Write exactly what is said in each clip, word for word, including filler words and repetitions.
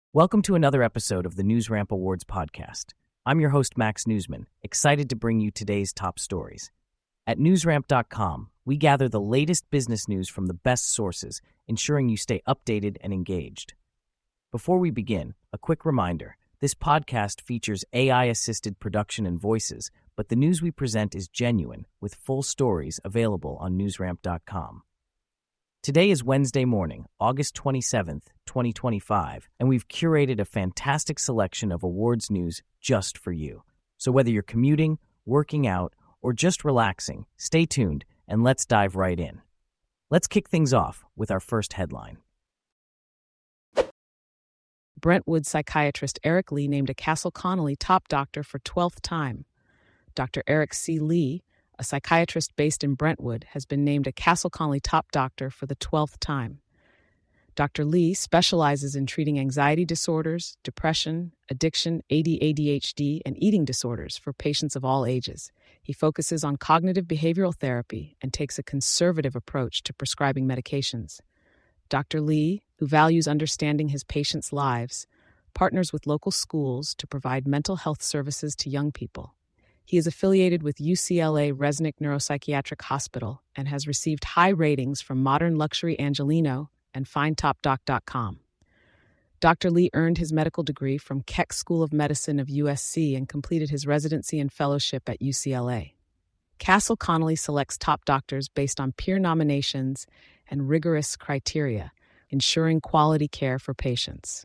Welcome to another episode of the NewsRamp Awards podcast. I'm your host, Max Newsman, excited to bring you today's top stories. At newsramp dot com, we gather the latest business news from the best sources, ensuring you stay updated and engaged. Before we begin, a quick reminder. This podcast features A I-assisted production and voices, but the news we present is genuine, with full stories available on newsramp dot com. Today is Wednesday morning, August twenty-seventh, twenty twenty-five, and we've curated a fantastic selection of awards news just for you. So whether you're commuting, working out, or just relaxing, stay tuned and let's dive right in. Let's kick things off with our first headline. Brentwood psychiatrist Eric Lee named a Castle Connolly top doctor for twelfth time. Doctor Eric C. Lee, a psychiatrist based in Brentwood, has been named a Castle Connolly top doctor for the twelfth time. Doctor Lee specializes in treating anxiety disorders, depression, addiction, A D A D H D, and eating disorders for patients of all ages. He focuses on cognitive behavioral therapy and takes a conservative approach to prescribing medications. Doctor Lee, who values understanding his patients' lives, partners with local schools to provide mental health services to young people. He is affiliated with U C L A Resnick Neuropsychiatric Hospital and has received high ratings from Modern Luxury Angelino and Find Top Doc dot com. Doctor Lee earned his medical degree from Keck School of Medicine of U S C and completed his residency and fellowship at U C L A. Castle Connolly selects top doctors based on peer nominations and rigorous criteria, ensuring quality care for patients.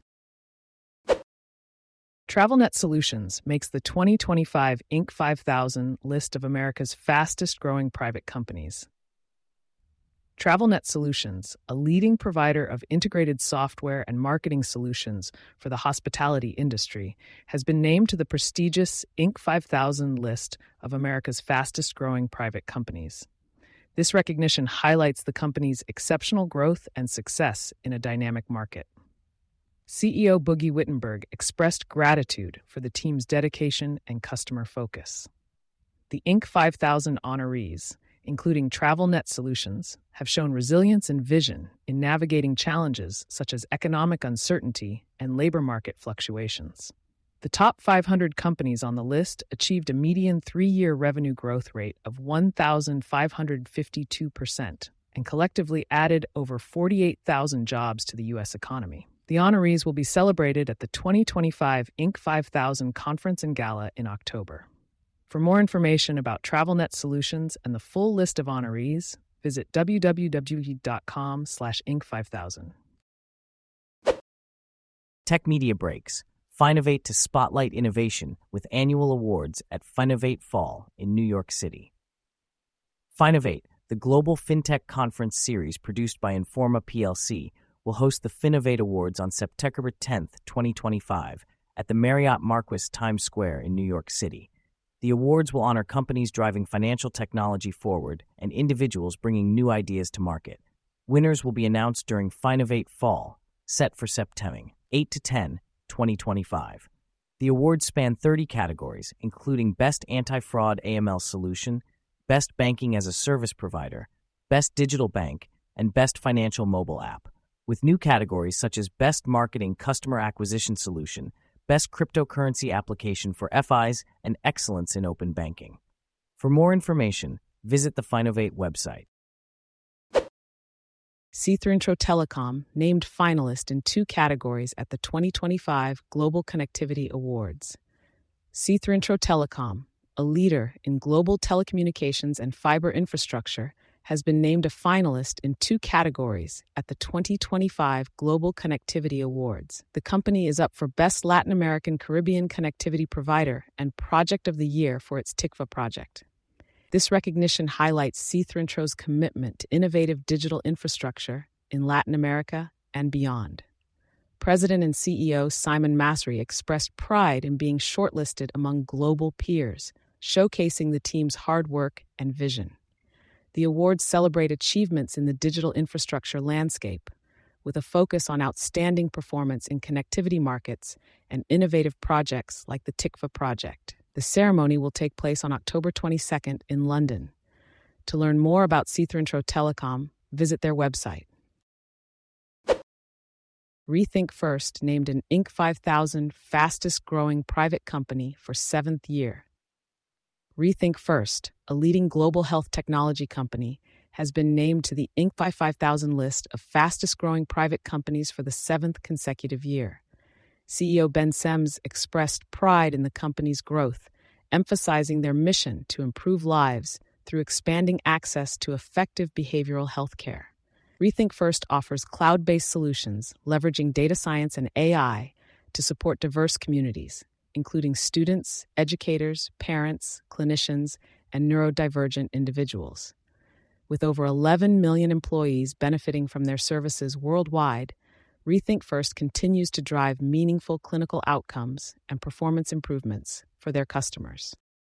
TravelNet Solutions makes the twenty twenty-five Inc five thousand list of America's fastest-growing private companies. TravelNet Solutions, a leading provider of integrated software and marketing solutions for the hospitality industry, has been named to the prestigious Inc five thousand list of America's fastest-growing private companies. This recognition highlights the company's exceptional growth and success in a dynamic market. C E O Boogie Wittenberg expressed gratitude for the team's dedication and customer focus. The Inc five thousand honorees, including TravelNet Solutions, have shown resilience and vision in navigating challenges such as economic uncertainty and labor market fluctuations. The top five hundred companies on the list achieved a median three-year revenue growth rate of one thousand five hundred fifty-two percent and collectively added over forty-eight thousand jobs to the U S economy. The honorees will be celebrated at the twenty twenty-five Inc five thousand Conference and Gala in October. For more information about TravelNet Solutions and the full list of honorees, visit w w w dot com slash inc five thousand. Tech Media Breaks. Finovate to spotlight innovation with annual awards at Finovate Fall in New York City. Finovate, the global fintech conference series produced by Informa P L C, will host the Finovate Awards on September tenth, twenty twenty-five, at the Marriott Marquis Times Square in New York City. The awards will honor companies driving financial technology forward and individuals bringing new ideas to market. Winners will be announced during Finovate Fall, set for September eighth to tenth, twenty twenty-five. The awards span thirty categories, including Best Anti-Fraud A M L Solution, Best Banking as a Service Provider, Best Digital Bank, and Best Financial Mobile App, with new categories such as Best Marketing Customer Acquisition Solution, Best Cryptocurrency Application for F Is, and Excellence in Open Banking. For more information, visit the Finovate website. Ctrintro Telecom named finalist in two categories at the twenty twenty-five Global Connectivity Awards. Ctrintro Telecom, a leader in global telecommunications and fiber infrastructure, has been named a finalist in two categories at the twenty twenty-five Global Connectivity Awards. The company is up for Best Latin American Caribbean Connectivity Provider and Project of the Year for its T I C V A project. This recognition highlights Ctrintro's commitment to innovative digital infrastructure in Latin America and beyond. President and C E O Simon Masri expressed pride in being shortlisted among global peers, showcasing the team's hard work and vision. The awards celebrate achievements in the digital infrastructure landscape, with a focus on outstanding performance in connectivity markets and innovative projects like the T I C V A project. The ceremony will take place on October twenty-second in London. To learn more about Ctrintro Telecom, visit their website. Rethink First named an Inc five thousand fastest-growing private company for seventh year. Rethink First, a leading global health technology company, has been named to the Inc five thousand list of fastest-growing private companies for the seventh consecutive year. C E O Ben Sims expressed pride in the company's growth, emphasizing their mission to improve lives through expanding access to effective behavioral health care. Rethink First offers cloud-based solutions leveraging data science and A I to support diverse communities, including students, educators, parents, clinicians, and neurodivergent individuals. With over eleven million employees benefiting from their services worldwide, Rethink First continues to drive meaningful clinical outcomes and performance improvements for their customers.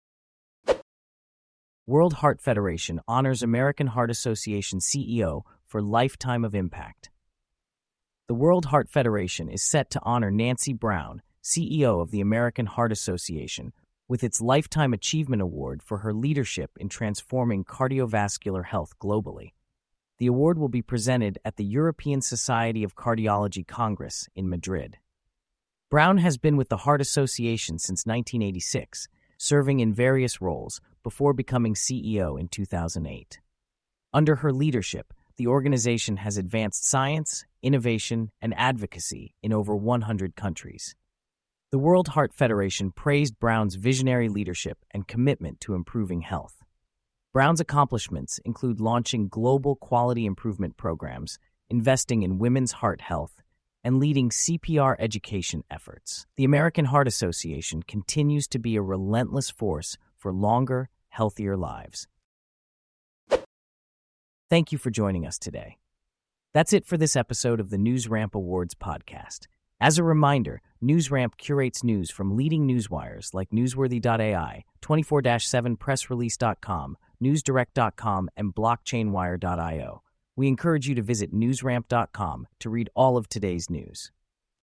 World Heart Federation honors American Heart Association C E O for Lifetime of Impact. The World Heart Federation is set to honor Nancy Brown, C E O of the American Heart Association, with its Lifetime Achievement Award for her leadership in transforming cardiovascular health globally. The award will be presented at the European Society of Cardiology Congress in Madrid. Brown has been with the Heart Association since nineteen eighty-six, serving in various roles before becoming C E O in two thousand eight. Under her leadership, the organization has advanced science, innovation, and advocacy in over one hundred countries. The World Heart Federation praised Brown's visionary leadership and commitment to improving health. Brown's accomplishments include launching global quality improvement programs, investing in women's heart health, and leading C P R education efforts. The American Heart Association continues to be a relentless force for longer, healthier lives. Thank you for joining us today. That's it for this episode of the NewsRamp Awards podcast. As a reminder, NewsRamp curates news from leading newswires like Newsworthy dot A I, twenty-four seven press release dot com, newsdirect dot com, and blockchain wire dot io. We encourage you to visit newsramp dot com to read all of today's news.